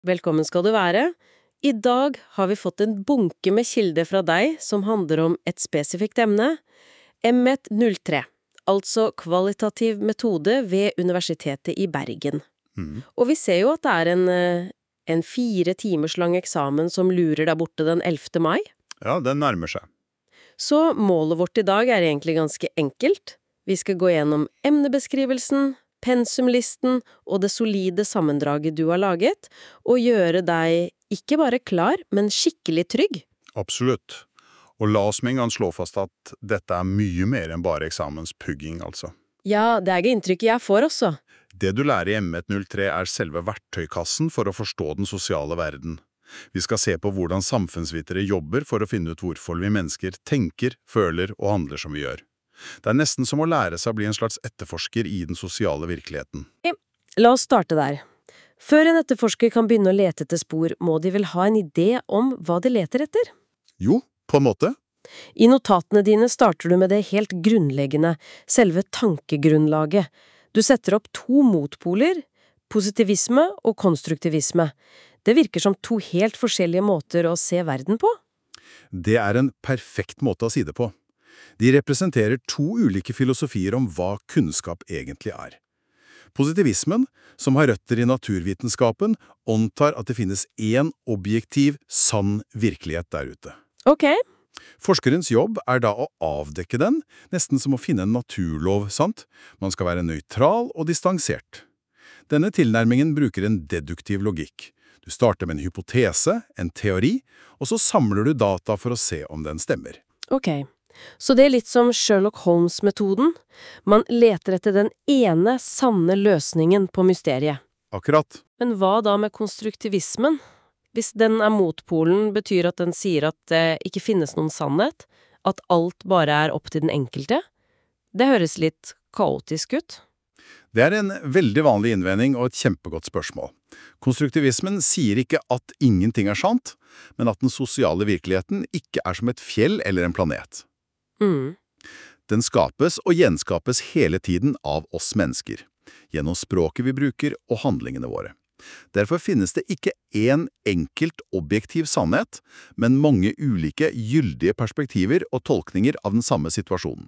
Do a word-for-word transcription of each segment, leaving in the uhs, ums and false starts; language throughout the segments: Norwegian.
Velkommen skal du være. I dag har vi fått en bunke med kilder fra deg som handler om et spesifikt emne, M ett null tre, altså kvalitativ metode ved Universitetet i Bergen. Mm. Og vi ser jo at det er en, eh, en fire timers lang eksamen som lurer der borte den ellevte mai. Ja, den nærmer seg. Så målet vårt i dag er egentlig ganske enkelt. Vi skal gå gjennom emnebeskrivelsen, pensumlisten og det solide sammendraget du har laget, og gjøre deg ikke bare klar, men skikkelig trygg. Absolutt. Og la oss med en gang slå fast at dette er mye mer enn bare eksamenspugging, altså. Ja, det er ikke inntrykket jeg får også. Det du lærer i M ett null tre er selve verktøykassen for å forstå den sosiale verden. Vi skal se på hvordan samfunnsvitere jobber for å finne ut hvorfor vi mennesker tenker, føler og handler som vi gjør. Det er nesten som å lære seg å bli en slags etterforsker i den sosiale virkeligheten. La oss starte der. Før en etterforsker kan begynne å lete etter spor, må de vel ha en idé om hva de leter etter? Jo, på en måte. I notatene dine starter du med det helt grunnleggende, selve tankegrunnlaget. Du setter opp to motpoler, positivisme og konstruktivisme. Det virker som to helt forskjellige måter å se verden på. Det er en perfekt måte å si det på. De representerer to ulike filosofier om hva kunnskap egentlig er. Positivismen, som har røtter i naturvitenskapen, antar at det finnes én objektiv, sann virkelighet der ute. Ok. Forskerens jobb er da å avdekke den, nesten som å finne en naturlov, sant? Man skal være nøytral og distansert. Denne tilnærmingen bruker en deduktiv logikk. Du starter med en hypotese, en teori, og så samler du data for å se om den stemmer. Ok. Så det er litt som Sherlock Holmes-metoden. Man leter etter den ene sanne løsningen på mysteriet. Akkurat. Men hva da med konstruktivismen? Hvis den er motpolen, betyr at den sier at det ikke finnes noen sannhet? At alt bare er opp til den enkelte? Det høres litt kaotisk ut. Det er en veldig vanlig innvending og et kjempegodt spørsmål. Konstruktivismen sier ikke at ingenting er sant, men at den sosiale virkeligheten ikke er som et fjell eller en planet. Mm. Den skapes og gjenskapes hele tiden av oss mennesker, gjennom språket vi bruker og handlingene våre. Derfor finnes det ikke én enkelt objektiv sannhet, men mange ulike gyldige perspektiver og tolkninger av den samme situasjonen.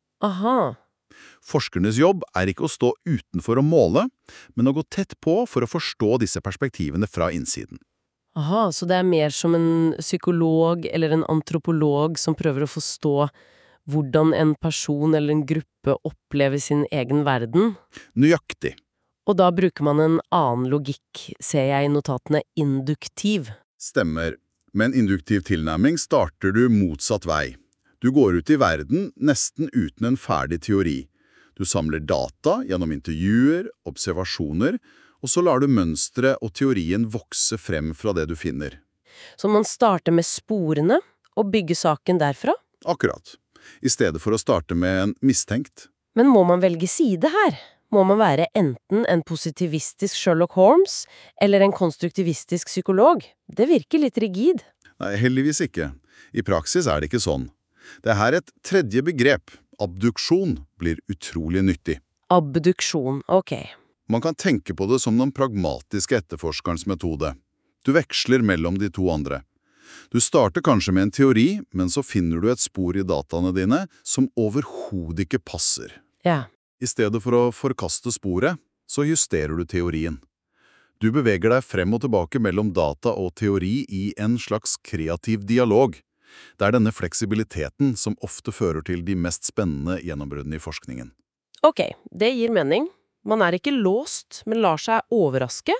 Aha. Forskernes jobb er ikke å stå utenfor å måle, men å gå tett på for å forstå disse perspektivene fra innsiden. Aha, så det er mer som en psykolog eller en antropolog som prøver å forstå hvordan en person eller en gruppe opplever sin egen verden. Nøyaktig. Og da bruker man en annen logikk, ser jeg i notatene, induktiv. Stemmer. Med en induktiv tilnærming starter du motsatt vei. Du går ut i verden nesten uten en ferdig teori. Du samler data gjennom intervjuer, observasjoner, og så lar du mønstre og teorien vokse frem fra det du finner. Så man starter med sporene og bygger saken derfra? Akkurat. I stedet for å starte med en mistenkt. Men må man velge side her? Må man være enten en positivistisk Sherlock Holmes eller en konstruktivistisk psykolog? Det virker litt rigid. Nei, heldigvis ikke. I praksis er det ikke sånn. Det er her et tredje begrep, abduksjon, blir utrolig nyttig. Abduksjon, ok. Man kan tenke på det som den pragmatiske etterforskerens metode. Du veksler mellom de to andre. Du starter kanskje med en teori, men så finner du et spor i dataene dine som overhodet ikke passer. Ja. I stedet for å forkaste sporet, så justerer du teorien. Du beveger deg frem og tilbake mellom data og teori i en slags kreativ dialog. Det er denne fleksibiliteten som ofte fører til de mest spennende gjennombruddene i forskningen. Ok, det gir mening. Man er ikke låst, men lar seg overraske.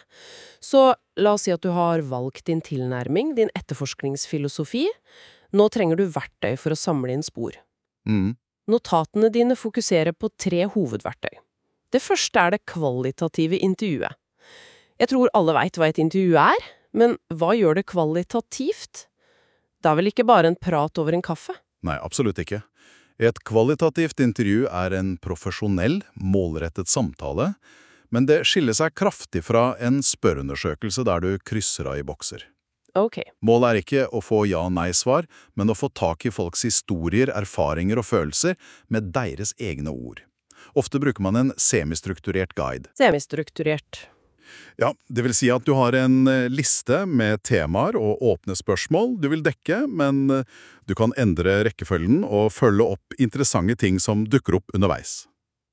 Så la oss si at du har valgt din tilnærming, din etterforskningsfilosofi. Nå trenger du verktøy for å samle inn spor. Mm. Notatene dine fokuserer på tre hovedverktøy. Det første er det kvalitative intervjuet. Jeg tror alle vet hva et intervju er, men hva gjør det kvalitativt? Det er vel ikke bare en prat over en kaffe? Nei, absolutt ikke. Et kvalitativt intervju er en profesjonell, målrettet samtale, men det skiller seg kraftig fra en spørreundersøkelse der du krysser av i bokser. Ok. Målet er ikke å få ja-nei-svar, men å få tak i folks historier, erfaringer og følelser med deres egne ord. Ofte bruker man en semistrukturert guide. Semistrukturert. Ja, det vil si at du har en eh, liste med temaer og åpne spørsmål du vil dekke, men eh, du kan endre rekkefølgen og følge opp interessante ting som dukker opp underveis.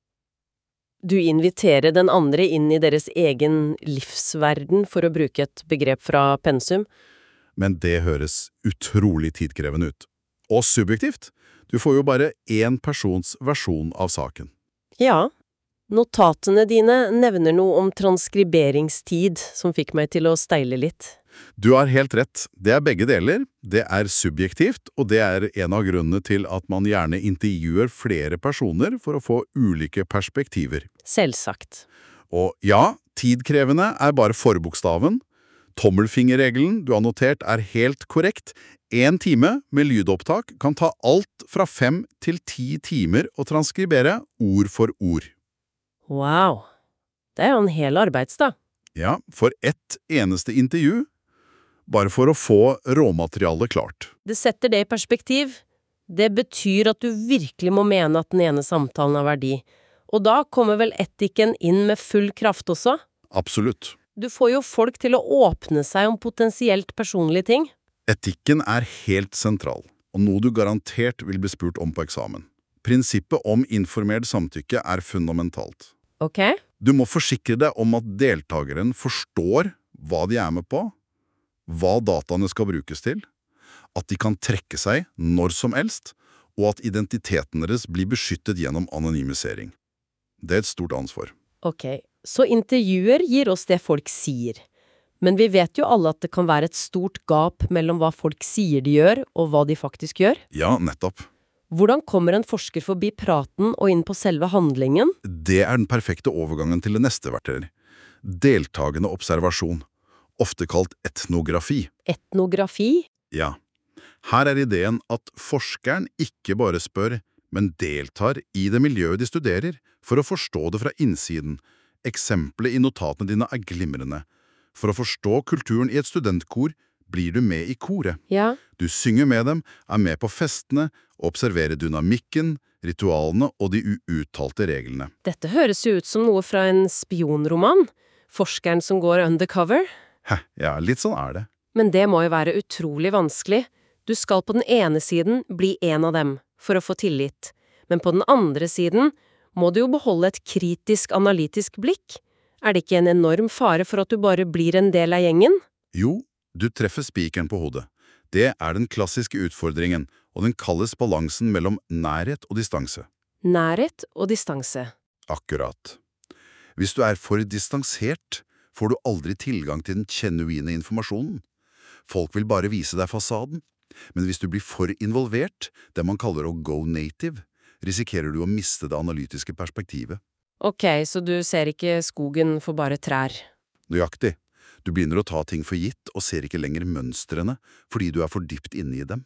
Du inviterer den andre inn i deres egen livsverden, for å bruke et begrep fra pensum. Men det høres utrolig tidkrevende ut. Og subjektivt. Du får jo bare én persons versjon av saken. Ja, notatene dine nevner noe om transkriberingstid, som fikk meg til å steile litt. Du har helt rett. Det er begge deler. Det er subjektivt, og det er en av grunnene til at man gjerne intervjuer flere personer for å få ulike perspektiver. Selvsagt. Og ja, tidkrevende er bare forbokstaven. Tommelfingerregelen du har notert er helt korrekt. En time med lydopptak kan ta alt fra fem til ti timer å transkribere ord for ord. Wow. Det er jo en hel arbeidsdag. Ja, for ett eneste intervju, bare for å få råmaterialet klart. Det setter det i perspektiv. Det betyr at du virkelig må mene at den ene samtalen har verdi. Og da kommer vel etikken inn med full kraft også? Absolutt. Du får jo folk til å åpne seg om potensielt personlige ting. Etikken er helt sentral, og noe du garantert vil bli spurt om på eksamen. Prinsippet om informert samtykke er fundamentalt. Ok. Du må forsikre deg om at deltakeren forstår hva de er med på, hva dataene skal brukes til, at de kan trekke seg når som helst, og at identiteten deres blir beskyttet gjennom anonymisering. Det er et stort ansvar. Ok, så intervjuer gir oss det folk sier. Men vi vet jo alle at det kan være et stort gap mellom hva folk sier de gjør, og hva de faktisk gjør. Ja, nettopp. Hvordan kommer en forsker forbi praten og inn på selve handlingen? Det er den perfekte overgangen til det neste verktøyet. Deltagende observasjon, ofte kalt etnografi. Etnografi? Ja. Her er ideen at forskeren ikke bare spør, men deltar i det miljøet de studerer, for å forstå det fra innsiden. Eksempelet i notatene dine er glimrende. For å forstå kulturen i et studentkor blir du med i koret. Ja. Du synger med dem, er med på festene, observerer dynamikken, ritualene og de uuttalte reglene. Dette høres jo ut som noe fra en spionroman. Forskeren som går undercover. Hæ, ja, litt sånn er det. Men det må jo være utrolig vanskelig. Du skal på den ene siden bli en av dem, for å få tillit. Men på den andre siden må du jo beholde et kritisk, analytisk blikk. Er det ikke en enorm fare for at du bare blir en del av gjengen? Jo, du treffer spikeren på hodet. Det er den klassiske utfordringen, og den kalles balansen mellom nærhet og distanse. Nærhet og distanse. Akkurat. Hvis du er for distansert, får du aldri tilgang til den genuine informasjonen. Folk vil bare vise deg fasaden. Men hvis du blir for involvert, det man kaller å go native, risikerer du å miste det analytiske perspektivet. Ok, så du ser ikke skogen for bare trær. Nøyaktig. Du begynner å ta ting for gitt og ser ikke lenger mønstrene fordi du er for dypt inne i dem.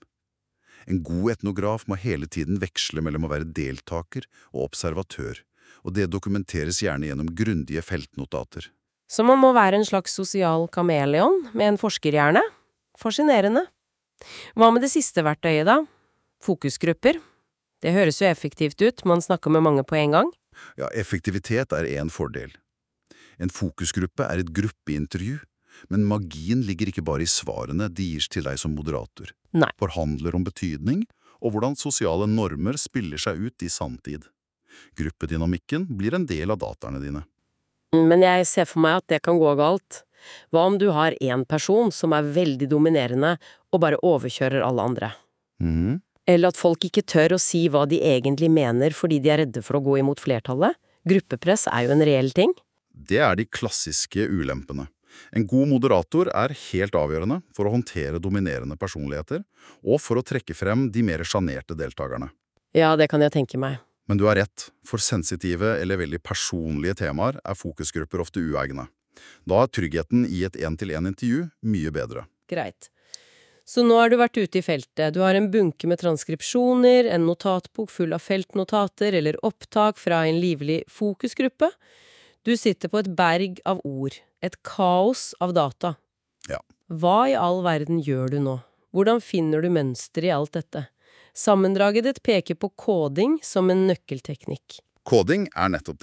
En god etnograf må hele tiden veksle mellom å være deltaker og observatør, og det dokumenteres gjerne gjennom grundige feltnotater. Så man må være en slags sosial kameleon med en forskerhjerne? Fascinerende. Hva med det siste verktøyet da? Fokusgrupper. Det høres jo effektivt ut, man snakker med mange på en gang. Ja, effektivitet er en fordel. En fokusgruppe er et gruppeintervju, men magien ligger ikke bare i svarene de gir til deg som moderator. Nei. Forhandler om betydning, og hvordan sosiale normer spiller seg ut i sanntid. Gruppedynamikken blir en del av dataene dine. Men jeg ser for meg at det kan gå galt. Hva om du har en person som er veldig dominerende og bare overkjører alle andre? Mhm. Eller at folk ikke tør å si hva de egentlig mener fordi de er redde for å gå imot flertallet? Gruppepress er jo en reell ting. Det er de klassiske ulempene. En god moderator er helt avgjørende for å håndtere dominerende personligheter, og for å trekke frem de mer sjanerte deltakerne. Ja, det kan jeg tenke meg. Men du har rett, for sensitive eller veldig personlige temaer er fokusgrupper ofte uegne. Da er tryggheten i et en-til-en-intervju mye bedre. Greit. Så nå har du vært ute i feltet. Du har en bunke med transkripsjoner, en notatbok full av feltnotater eller opptak fra en livlig fokusgruppe. Du sitter på et berg av ord, et kaos av data. Ja. Hva i all verden gjør du nå? Hvordan finner du mønster i alt dette? Sammendraget ditt peker på koding som en nøkkelteknikk. Koding er nettopp det.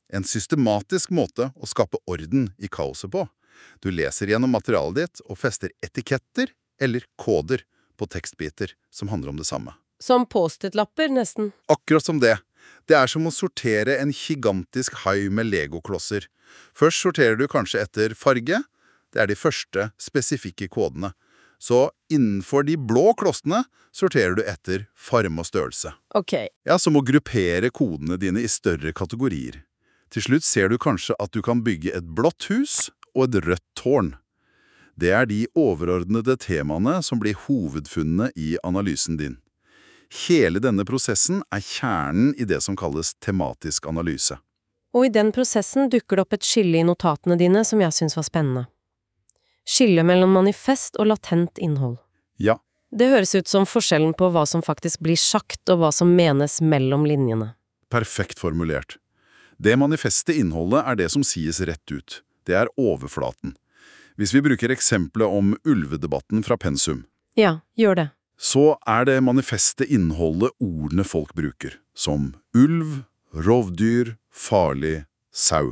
En systematisk måte å skape orden i kaoset på. Du leser gjennom materialet ditt og fester etiketter eller koder på tekstbiter som handler om det samme. Som post-it-lapper, nesten. Akkurat som det. Det er som å sortere en gigantisk hai med legoklosser. Først sorterer du kanskje etter farge. Det er de første spesifikke kodene. Så innenfor de blå klossene sorterer du etter form og størrelse. Ok. Ja, som å gruppere kodene dine i større kategorier. Til slutt ser du kanskje at du kan bygge et blått hus og et rødt tårn. Det er de overordnede temaene som blir hovedfunnene i analysen din. Hele denne prosessen er kjernen i det som kalles tematisk analyse. Og i den prosessen dukker det opp et skille i notatene dine som jeg synes var spennende. Skille mellom manifest og latent innhold. Ja. Det høres ut som forskjellen på hva som faktisk blir sagt og hva som menes mellom linjene. Perfekt formulert. Det manifeste innholdet er det som sies rett ut. Det er overflaten. Hvis vi bruker eksempelet om ulvedebatten fra pensum, Ja, gjør det. så er det manifeste innholdet ordene folk bruker, som ulv, rovdyr, farlig, sau.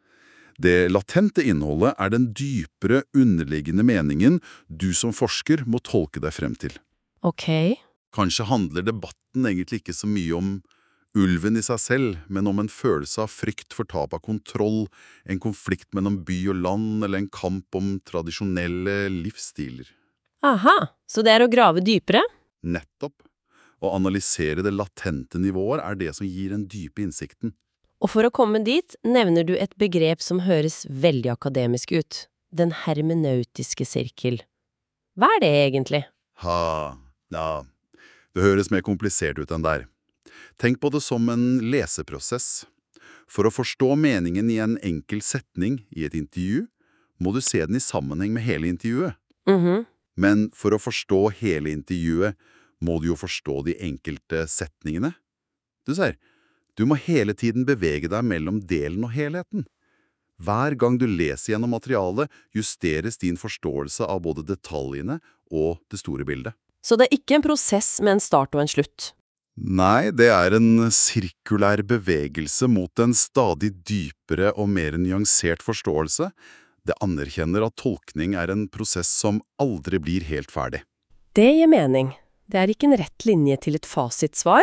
Det latente innholdet er den dypere, underliggende meningen du som forsker må tolke deg frem til. Ok. Kanskje handler debatten egentlig ikke så mye om ulven i seg selv, men om en følelse av frykt for tap av kontroll, en konflikt mellom by og land, eller en kamp om tradisjonelle livsstiler. Aha, så det er å grave dypere? Nettopp. Å analysere det latente nivået er det som gir den dype innsikten. Og for å komme dit nevner du et begrep som høres veldig akademisk ut. Den hermeneutiske sirkel. Hva er det egentlig? Ha, ja, det høres mer komplisert ut enn der. Tenk på det som en leseprosess. For å forstå meningen i en enkel setning i et intervju, må du se den i sammenheng med hele intervjuet. Mhm. Men for å forstå hele intervjuet, må du jo forstå de enkelte setningene. Du ser, du må hele tiden bevege deg mellom delen og helheten. Hver gang du leser gjennom materialet, justeres din forståelse av både detaljene og det store bildet. Så det er ikke en prosess med en start og en slutt? Nei, det er en sirkulær bevegelse mot en stadig dypere og mer nyansert forståelse. Det anerkjenner at tolkning er en prosess som aldri blir helt ferdig. Det gir mening. Det er ikke en rett linje til et fasitsvar.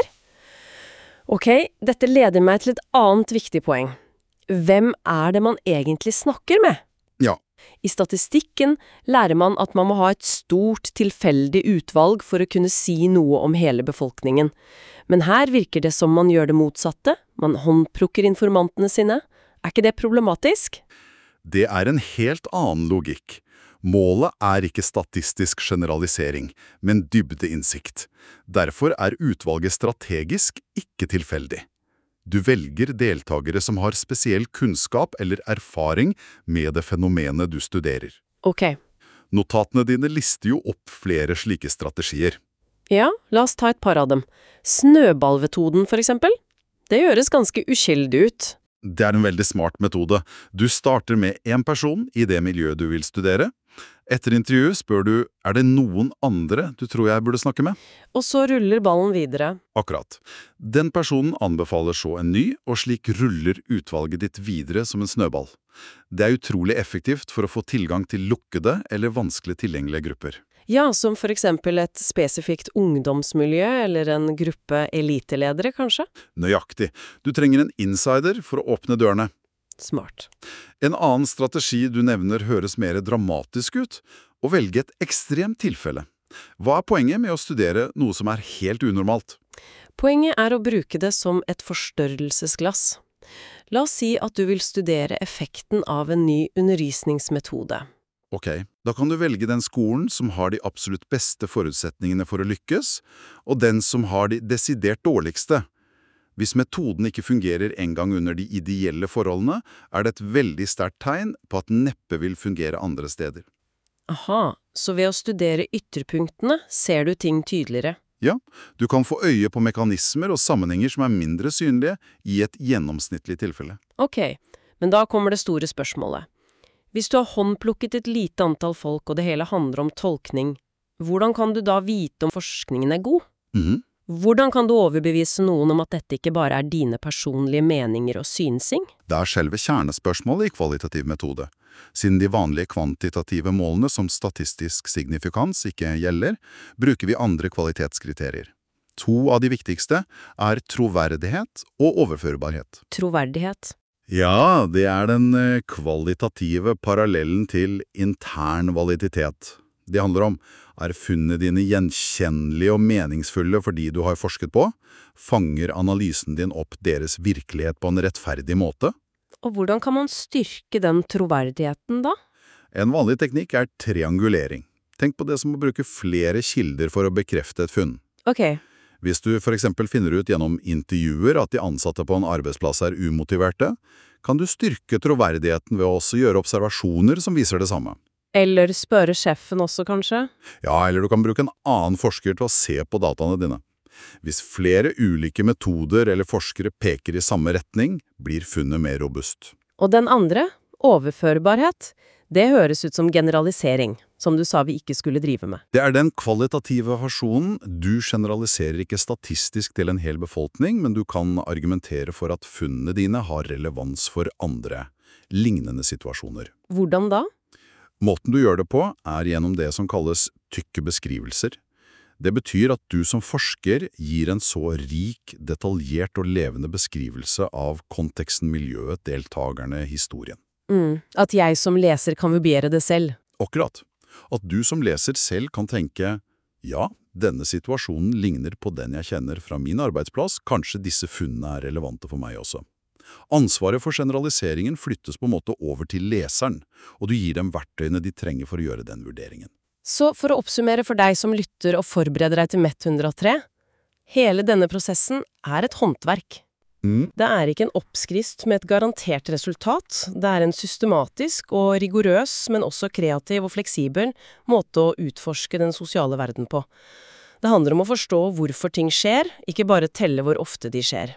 Ok, dette leder meg til et annet viktig poeng. Hvem er det man egentlig snakker med? Ja. I statistikken lærer man at man må ha et stort, tilfeldig utvalg for å kunne si noe om hele befolkningen. Men her virker det som man gjør det motsatte. Man håndplukker informantene sine. Er ikke det problematisk? Det er en helt annen logikk. Målet er ikke statistisk generalisering, men dybdeinnsikt. Derfor er utvalget strategisk, ikke tilfeldig. Du velger deltakere som har spesiell kunnskap eller erfaring med det fenomenet du studerer. Ok. Notatene dine lister jo opp flere slike strategier. Ja, la oss ta et par av dem. Snøballmetoden, for eksempel. Det gjøres ganske uskyldig ut. Det er en veldig smart metode. Du starter med en person i det miljøet du vil studere. Etter intervjuet spør du, er det noen andre du tror jeg burde snakke med? Og så ruller ballen videre. Akkurat. Den personen anbefaler så en ny, og slik ruller utvalget ditt videre som en snøball. Det er utrolig effektivt for å få tilgang til lukkede eller vanskelig tilgjengelige grupper. Ja, som for eksempel et spesifikt ungdomsmiljø eller en gruppe eliteledere, kanskje? Nøyaktig. Du trenger en insider for å åpne dørene. Smart. En annen strategi du nevner høres mer dramatisk ut, å velge et ekstremt tilfelle. Hva er poenget med å studere noe som er helt unormalt? Poenget er å bruke det som et forstørrelsesglass. La oss si at du vil studere effekten av en ny undervisningsmetode. Ok, da kan du velge den skolen som har de absolutt beste forutsetningene for å lykkes, og den som har de desidert dårligste. Hvis metoden ikke fungerer en gang under de ideelle forholdene, er det et veldig sterkt tegn på at den neppe vil fungere andre steder. Aha, så ved å studere ytterpunktene ser du ting tydeligere. Ja, du kan få øye på mekanismer og sammenhenger som er mindre synlige i et gjennomsnittlig tilfelle. Ok, men da kommer det store spørsmålet. Hvis du har håndplukket et lite antall folk og det hele handler om tolkning, hvordan kan du da vite om forskningen er god? Mhm. Hvordan kan du overbevise noen om at dette ikke bare er dine personlige meninger og synsing? Det er selve kjernespørsmålet i kvalitativ metode. Siden de vanlige kvantitative målene som statistisk signifikans ikke gjelder, bruker vi andre kvalitetskriterier. To av de viktigste er troverdighet og overførbarhet. Troverdighet. Ja, det er den eh, kvalitative parallellen til intern validitet. Det handler om, er funnene dine gjenkjennelige og meningsfulle fordi du har forsket på? Fanger analysen din opp deres virkelighet på en rettferdig måte? Og hvordan kan man styrke den troverdigheten da? En vanlig teknikk er triangulering. Tenk på det som å bruke flere kilder for å bekrefte et funn. Ok. Hvis du for eksempel finner ut gjennom intervjuer at de ansatte på en arbeidsplass er umotiverte, kan du styrke troverdigheten ved å også gjøre observasjoner som viser det samme. Eller spørre sjefen også, kanskje? Ja, eller du kan bruke en annen forsker til å se på dataene dine. Hvis flere ulike metoder eller forskere peker i samme retning, blir funnet mer robust. Og den andre, overførbarhet, det høres ut som generalisering, som du sa vi ikke skulle drive med. Det er den kvalitative versjonen. Du generaliserer ikke statistisk til en hel befolkning, men du kan argumentere for at funnene dine har relevans for andre, lignende situasjoner. Hvordan da? Måten du gjør det på er gjennom det som kalles tykke beskrivelser. Det betyr at du som forsker gir en så rik, detaljert og levende beskrivelse av konteksten, miljøet, deltagerne, historien. Mm, at jeg som leser kan vurdere det selv. Akkurat. At du som leser selv kan tenke, ja, denne situasjonen ligner på den jeg kjenner fra min arbeidsplass, kanskje disse funnene er relevante for meg også. Ansvaret for generaliseringen flyttes på en måte over til leseren, og du gir dem verktøyene de trenger for å gjøre den vurderingen. Så for å oppsummere for deg som lytter og forbereder deg til M E T hundre og tre, hele denne prosessen er et håndverk. Mm. Det er ikke en oppskrift med et garantert resultat, det er en systematisk og rigorøs, men også kreativ og fleksibel måte å utforske den sosiale verden på. Det handler om å forstå hvorfor ting skjer, ikke bare telle hvor ofte de skjer.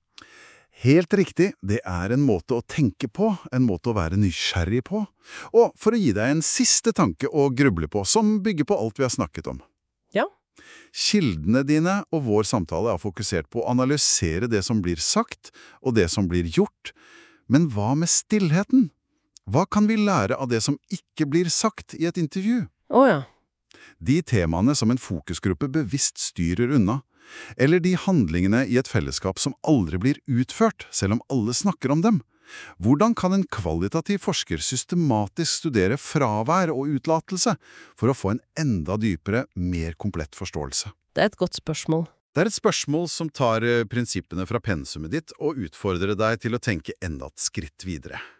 Helt riktig, det er en måte å tenke på, en måte å være nysgjerrig på. Og for å gi deg en siste tanke å gruble på, som bygger på alt vi har snakket om. Ja. Kildene dine og vår samtale er fokusert på å analysere det som blir sagt, og det som blir gjort. Men hva med stillheten? Hva kan vi lære av det som ikke blir sagt i et intervju? Å ja. De temaene som en fokusgruppe bevisst styrer unna, eller de handlingene i et fellesskap som aldri blir utført, selv om alle snakker om dem. Hvordan kan en kvalitativ forsker systematisk studere fravær og utlatelse for å få en enda dypere, mer komplett forståelse? Det er et godt spørsmål. Det er et spørsmål som tar prinsippene fra pensumet ditt og utfordrer deg til å tenke enda et skritt videre.